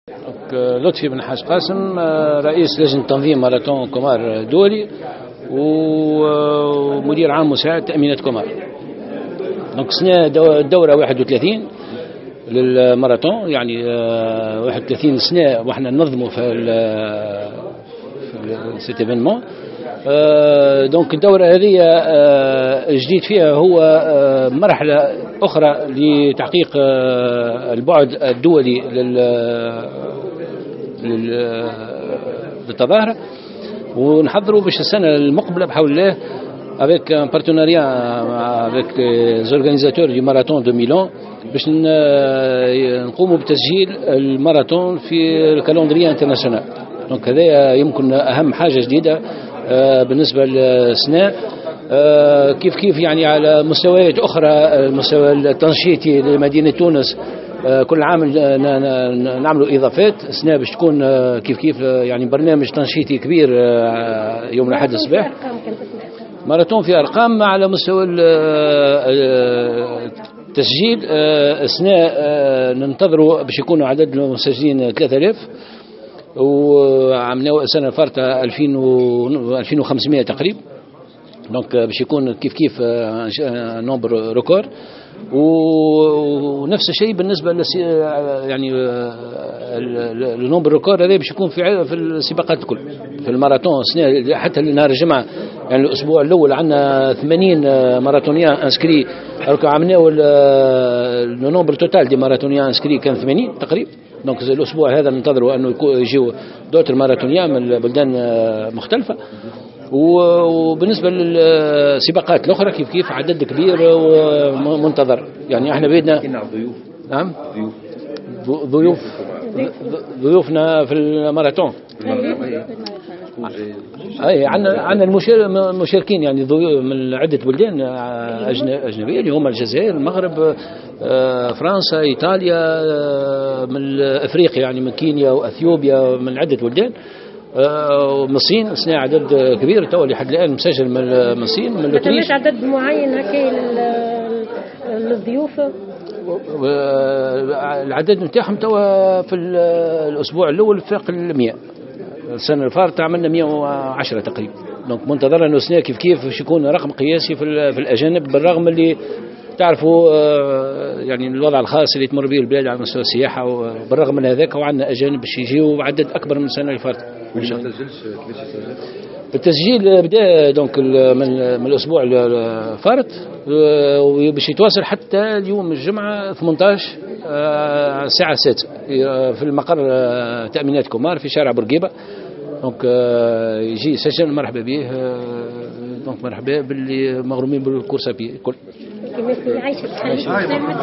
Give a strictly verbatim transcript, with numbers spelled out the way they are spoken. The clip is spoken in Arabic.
لطفي بن حاج قاسم، رئيس لجنة تنظيم ماراثون كومار الدولي ومدير عام مساعد تأمينات كومار. دونك سنة الدورة واحد وثلاثين للماراثون، يعني واحد وثلاثين سنة وإحنا ننظموا في سيت ايفينمون. دونك الدورة هذه الجديد فيها هو مرحلة أخرى لتحقيق البعد الدولي للتظاهرة، ونحضروا باش السنة المقبلة بحول الله avec un partenariat avec les organisateurs du marathon de Milan باش نقوموا بتسجيل الماراثون في الكالندرية انترناسيونال. دونك هذا يمكن أهم حاجة جديدة بالنسبة للسنة. كيف كيف يعني على مستويات أخرى، المستوى التنشيطي لمدينة تونس كل عام نعملوا إضافات. السنة باش تكون كيف كيف يعني برنامج تنشيطي كبير يوم الأحد الصباح. ماراثون في أرقام على مستوى التسجيل. السنة ننتظروا باش يكونوا عدد المسجلين ثلاثة آلاف، وعملنا السنة الفارطة ألفين وخمسمائة تقريبا. دونك باش يكون كيف كيف نومبر ريكورد. ونفس الشيء بالنسبة للسي يعني النومبر ريكورد هذا باش يكون في في السباقات الكل في الماراثون السنة حتى نهار الجمعة. يعني الأسبوع الأول عندنا ثمانين ماراثونيان انسكري، عملنا النومبر توتال دي ماراثونيان انسكري كان ثمانين تقريبا. دونك الأسبوع هذا ننتظروا أنه يجيوا دوتر ماراثونيان من بلدان مختلفة. وبالنسبة للسباقات الأخرى كيف كيف عدد كبير ومنتظر. يعني احنا بيدنا نعم ضيوف ضيوفنا في الماراثون. اي عندنا عندنا المشاركين يعني ضيوف من عدة بلدان أجنبية اللي هم الجزائر، المغرب، فرنسا، إيطاليا، من أفريقيا يعني من كينيا وأثيوبيا، من عدة بلدان. ومن الصين السنة عدد كبير تو لحد الآن مسجل من الصين من الأوتريش. عدد معين هكا للضيوف؟ العدد نتاعهم توا في الأسبوع الأول فاق المئة. السنة الفارطة عملنا مئة وعشرة تقريبا. دونك منتظر أنه السنة كيف كيف باش يكون رقم قياسي في في الأجانب، بالرغم اللي تعرفوا يعني الوضع الخاص اللي تمر به البلاد على مستوى السياحة، وبالرغم من هذاك وعندنا أجانب باش يجيوا عدد أكبر من السنة اللي فاتت. التسجيل بدأ دونك من من الأسبوع الفارط وباش يتواصل حتى اليوم الجمعة ثمانية عشر الساعة السادسة في المقر تأمينات كومار في شارع بورقيبة. دونك يجي يسجل مرحبا به. دونك مرحبا باللي مغرومين بالكورسة الكل.